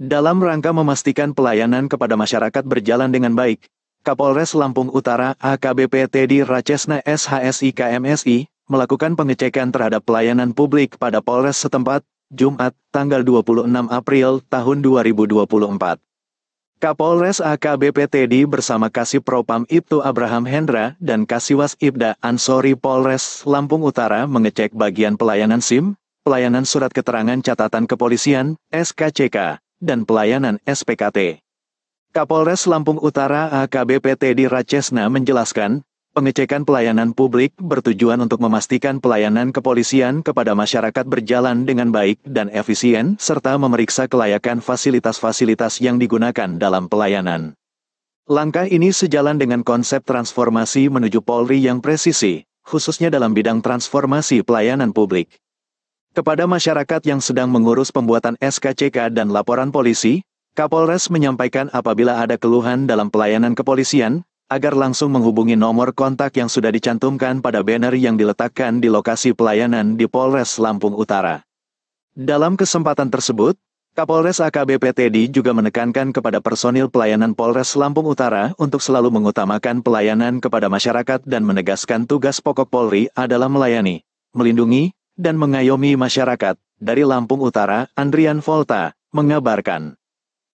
Dalam rangka memastikan pelayanan kepada masyarakat berjalan dengan baik, Kapolres Lampung Utara AKBP Teddy Rachesna SHSI KMSI, melakukan pengecekan terhadap pelayanan publik pada Polres setempat, Jumat, tanggal 26 April tahun 2024. Kapolres AKBP Teddy bersama Kasih Propam Ibtu Abraham Hendra dan Kasiwas Ibda Ansori Polres Lampung Utara mengecek bagian pelayanan SIM, pelayanan surat keterangan catatan kepolisian, SKCK, dan pelayanan SPKT. Kapolres Lampung Utara AKBP Teddy Rachesna menjelaskan, pengecekan pelayanan publik bertujuan untuk memastikan pelayanan kepolisian kepada masyarakat berjalan dengan baik dan efisien, serta memeriksa kelayakan fasilitas-fasilitas yang digunakan dalam pelayanan. Langkah ini sejalan dengan konsep transformasi menuju Polri yang presisi, khususnya dalam bidang transformasi pelayanan publik. Kepada masyarakat yang sedang mengurus pembuatan SKCK dan laporan polisi, Kapolres menyampaikan apabila ada keluhan dalam pelayanan kepolisian, agar langsung menghubungi nomor kontak yang sudah dicantumkan pada banner yang diletakkan di lokasi pelayanan di Polres Lampung Utara. Dalam kesempatan tersebut, Kapolres AKBP Teddy juga menekankan kepada personil pelayanan Polres Lampung Utara untuk selalu mengutamakan pelayanan kepada masyarakat dan menegaskan tugas pokok Polri adalah melayani, melindungi, dan mengayomi masyarakat. Dari Lampung Utara, Andrian Volta mengabarkan.